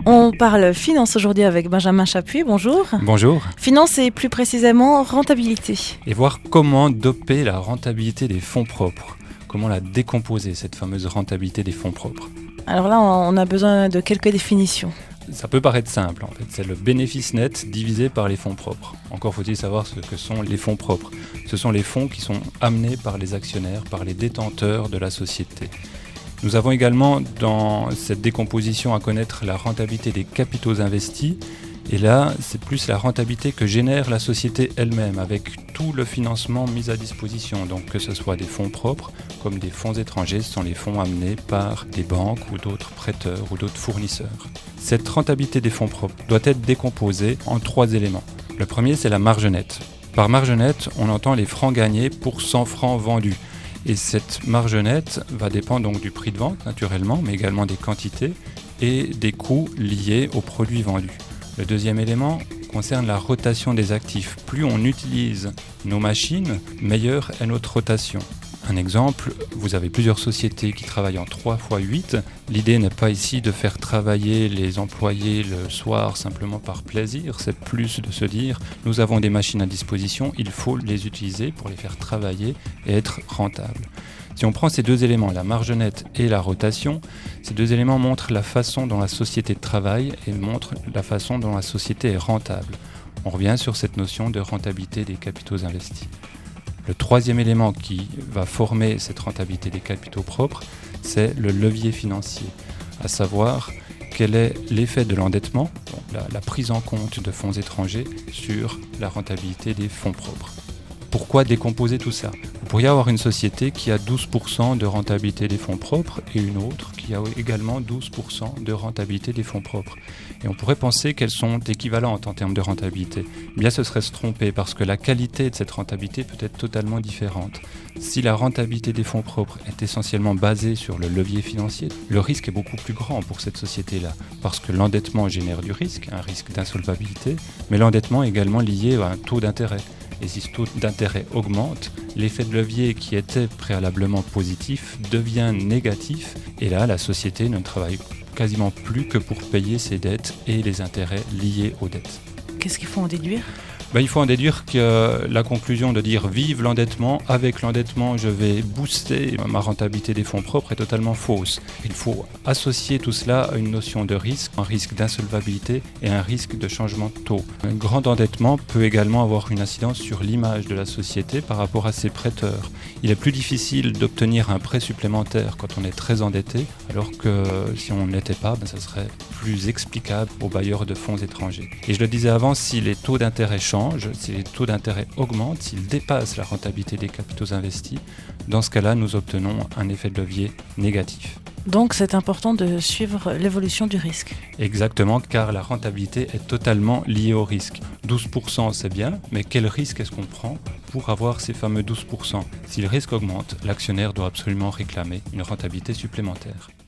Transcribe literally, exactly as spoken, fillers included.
On parle finance aujourd'hui avec Benjamin Chapuis, bonjour. Bonjour. Finance et plus précisément rentabilité. Et voir comment doper la rentabilité des fonds propres. Comment la décomposer, cette fameuse rentabilité des fonds propres. Alors là, on a besoin de quelques définitions. Ça peut paraître simple en fait, c'est le bénéfice net divisé par les fonds propres. Encore faut-il savoir ce que sont les fonds propres. Ce sont les fonds qui sont amenés par les actionnaires, par les détenteurs de la société. Nous avons également dans cette décomposition à connaître la rentabilité des capitaux investis. Et là, c'est plus la rentabilité que génère la société elle-même avec tout le financement mis à disposition. Donc que ce soit des fonds propres comme des fonds étrangers, ce sont les fonds amenés par des banques ou d'autres prêteurs ou d'autres fournisseurs. Cette rentabilité des fonds propres doit être décomposée en trois éléments. Le premier, c'est la marge nette. Par marge nette, on entend les francs gagnés pour cent francs vendus. Et cette marge nette va dépendre donc du prix de vente naturellement, mais également des quantités et des coûts liés aux produits vendus. Le deuxième élément concerne la rotation des actifs. Plus on utilise nos machines, meilleure est notre rotation. Un exemple, vous avez plusieurs sociétés qui travaillent en trois fois huit. L'idée n'est pas ici de faire travailler les employés le soir simplement par plaisir, c'est plus de se dire nous avons des machines à disposition, il faut les utiliser pour les faire travailler et être rentables. Si on prend ces deux éléments, la marge nette et la rotation, ces deux éléments montrent la façon dont la société travaille et montrent la façon dont la société est rentable. On revient sur cette notion de rentabilité des capitaux investis. Le troisième élément qui va former cette rentabilité des capitaux propres, c'est le levier financier, à savoir quel est l'effet de l'endettement, donc la, la prise en compte de fonds étrangers sur la rentabilité des fonds propres. Pourquoi décomposer tout ça ? Vous pourriez avoir une société qui a douze pour cent de rentabilité des fonds propres et une autre qui a également douze pour cent de rentabilité des fonds propres. Et on pourrait penser qu'elles sont équivalentes en termes de rentabilité. Eh bien, ce serait se tromper parce que la qualité de cette rentabilité peut être totalement différente. Si la rentabilité des fonds propres est essentiellement basée sur le levier financier, le risque est beaucoup plus grand pour cette société-là parce que l'endettement génère du risque, un risque d'insolvabilité, mais l'endettement est également lié à un taux d'intérêt. Et si ce taux d'intérêt augmente, l'effet de levier qui était préalablement positif devient négatif. Et là, la société ne travaille quasiment plus que pour payer ses dettes et les intérêts liés aux dettes. Qu'est-ce qu'il faut en déduire ? Ben, il faut en déduire que la conclusion de dire vive l'endettement, avec l'endettement je vais booster ma rentabilité des fonds propres est totalement fausse. Il faut associer tout cela à une notion de risque, un risque d'insolvabilité et un risque de changement de taux. Un grand endettement peut également avoir une incidence sur l'image de la société par rapport à ses prêteurs. Il est plus difficile d'obtenir un prêt supplémentaire quand on est très endetté, alors que si on ne l'était pas, ben, ça serait plus explicable aux bailleurs de fonds étrangers. Et je le disais avant, si les taux d'intérêt changent, si les taux d'intérêt augmentent, s'ils dépassent la rentabilité des capitaux investis, dans ce cas-là, nous obtenons un effet de levier négatif. Donc c'est important de suivre l'évolution du risque. Exactement, car la rentabilité est totalement liée au risque. douze pour cent c'est bien, mais quel risque est-ce qu'on prend pour avoir ces fameux douze pour cent ? Si le risque augmente, l'actionnaire doit absolument réclamer une rentabilité supplémentaire.